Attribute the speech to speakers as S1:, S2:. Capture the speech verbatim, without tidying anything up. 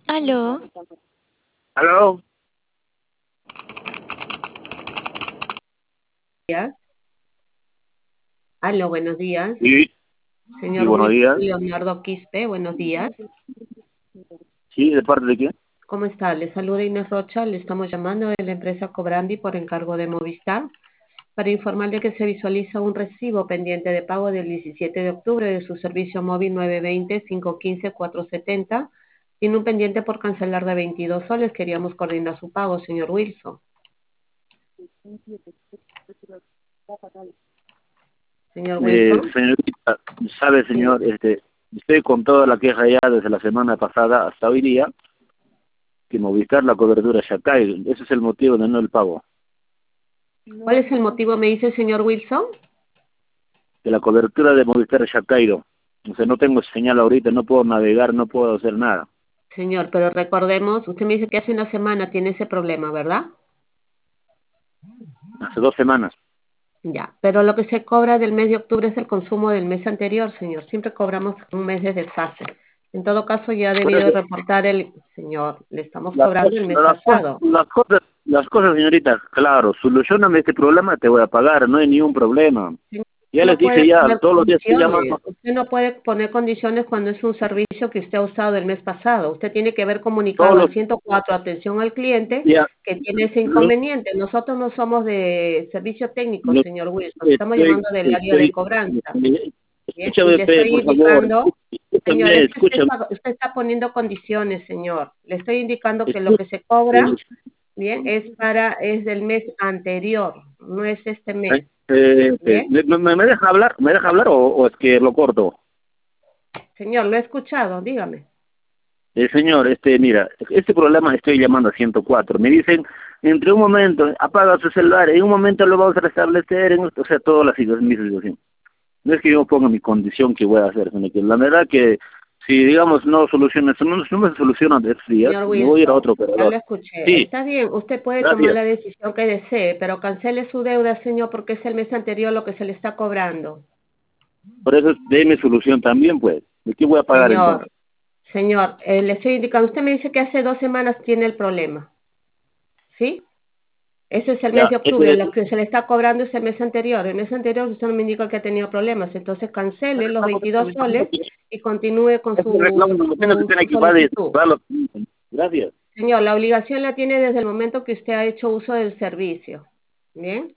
S1: Aló,
S2: ¿Aló?
S3: Días. Aló, buenos días.
S2: Sí, sí,
S3: Señor
S2: buenos
S3: Wilson
S2: días.
S3: Leonardo Quispe, buenos días.
S2: Sí, ¿de parte de quién?
S3: ¿Cómo está? Le saluda Inés Rocha, le estamos llamando de la empresa Cobrandi por encargo de Movistar para informarle que se visualiza un recibo pendiente de pago del diecisiete de octubre de su servicio móvil nueve veinte, cinco quince, cuatro setenta. Tiene un pendiente por cancelar de veintidós soles. Queríamos coordinar su pago, señor Wilson. Señor
S2: Eh,
S3: Wilson.
S2: señorita, sabe,
S3: Sí.
S2: señor, este, estoy con toda la queja ya desde la semana pasada hasta hoy día, que Movistar la cobertura ya cae. Ese es el motivo de no el pago.
S3: ¿Cuál es el motivo, me dice el señor Wilson?
S2: Que la cobertura de Movistar ya ha caído. O sea, no tengo señal ahorita, no puedo navegar, no puedo hacer nada.
S3: Señor, pero recordemos, usted me dice que hace una semana tiene ese problema, ¿verdad?
S2: Hace dos semanas.
S3: Ya, pero lo que se cobra del mes de octubre es el consumo del mes anterior, señor. Siempre cobramos un mes de desfase. En todo caso, ya ha
S2: Por
S3: debido
S2: eso,
S3: reportar el, señor, le estamos
S2: las,
S3: cobrando
S2: cosas,
S3: el mes
S2: las, cosas,
S3: pasado.
S2: las cosas, las cosas, señorita, claro, solucioname este problema, te voy a pagar, no hay ningún problema.
S3: Señor,
S2: Ya
S3: no
S2: les
S3: puede
S2: dije ya,
S3: poner
S2: todos los días estoy
S3: condiciones.
S2: llamando.
S3: Usted no puede poner condiciones cuando es un servicio que usted ha usado el mes pasado. Usted tiene que haber
S2: Todos
S3: comunicado
S2: los
S3: al ciento cuatro atención al cliente
S2: días,
S3: que tiene ese
S2: lo,
S3: inconveniente. Nosotros no somos de servicio técnico,
S2: lo-
S3: señor Wilson. Estamos
S2: estoy,
S3: llamando del área de
S2: estoy,
S3: cobranza. Bien, y
S2: escúchame,
S3: le
S2: pe,
S3: estoy
S2: por favor,
S3: indicando, señor,
S2: escúchame,
S3: es que usted
S2: escúchame,
S3: está, usted está poniendo condiciones, señor. Le estoy indicando que lo
S2: escúchame,
S3: que se cobra, bien, es para, es del mes anterior, no es este mes.
S2: eh, eh,
S3: Bien,
S2: ¿me, me- me deja hablar, me deja hablar o, o es que lo corto?
S3: señor, lo he escuchado, dígame.
S2: Eh, señor, este, mira, este problema estoy llamando a ciento cuatro. Me dicen, entre un momento, apaga su celular, en un momento lo vamos a restablecer, en, o sea, toda la situación, mi situación. No es que yo ponga mi condición que voy a hacer, sino que la verdad que si, digamos, no soluciona, eso no, no me soluciona de estos días,
S3: Señor
S2: me voy a ir a
S3: Wilson,
S2: otro
S3: ya lo
S2: operador.
S3: escuché.
S2: Sí,
S3: Está bien, usted puede tomar
S2: gracias.
S3: la decisión que desee, pero cancele su deuda, señor, porque es el mes anterior lo que se le está cobrando.
S2: Por eso, déme solución también, pues. ¿De qué voy a pagar
S3: Señor,
S2: entonces?
S3: señor, eh, le estoy indicando, usted me dice que hace dos semanas tiene el problema, ¿sí? Ese es el mes
S2: Ya,
S3: de
S2: eso
S3: octubre,
S2: es...
S3: lo que se le está cobrando es el mes anterior. El mes anterior usted no me indica que ha tenido problemas, entonces cancele los veintidós soles y continúe con
S2: Ese reclamo
S3: su,
S2: me imagino que
S3: su,
S2: tiene
S3: su
S2: que va de...
S3: solicitud.
S2: va lo- Gracias.
S3: Señor, la obligación la tiene desde el momento que usted ha hecho uso del servicio. ¿Bien?